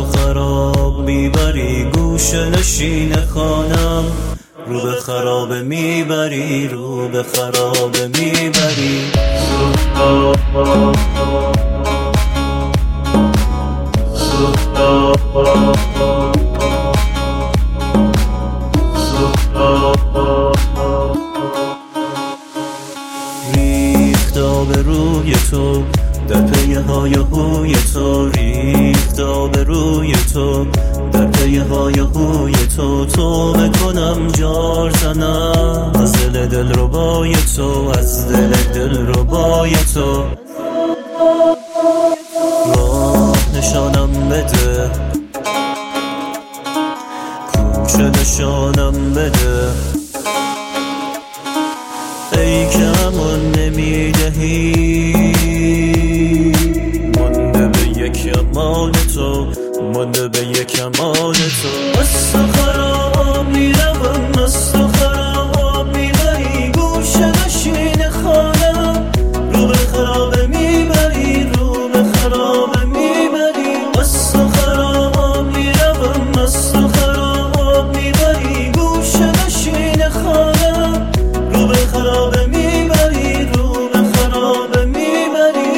خراب میبری، گوش نشین خانم رو به خرابه میبری، رو به خرابه میبری. ریخت آب روی تو در پی های هوی تو، ریخت آب روی تو در پی های هوی تو. تو بکنم جار زنم از دل ربای تو، از دل ربای تو. راه نشانم بده، کوچه نشانم بده، ای که امان نمیدهی. مانده به یک امان تو، مانده به یک امان تو. از تو خراب میروم، از تو خراب میبری، گوش نشین خانم رو به خرابه میبری، رو به خرابه میبری. از تو خراب میروم، از تو خراب میبری، گوش نشین خانم رو به خرابه میبری، رو به خرابه میبری.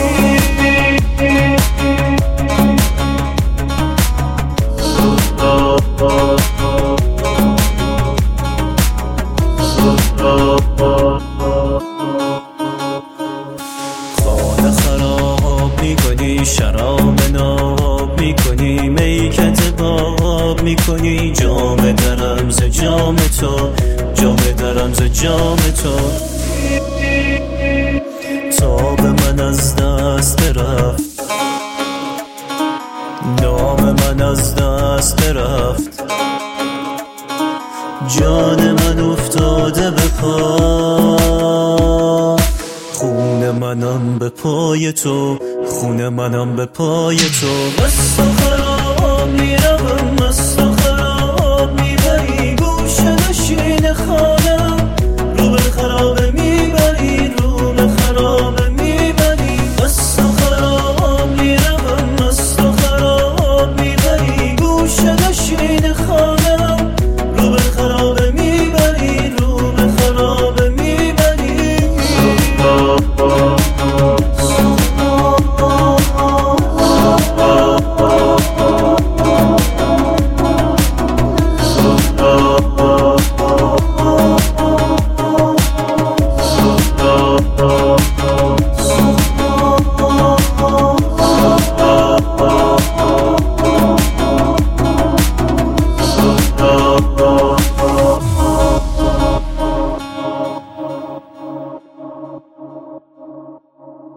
خانه خراب میکنی، شراب ناب میکنی، میکت باب میکنی، جام درم ز جام تو، جام درم ز جام تو. تاب من از دست برفت، نام من از دست برفت، جان من افتاده به پا. خون منم به پای تو، خون منم به پای تو.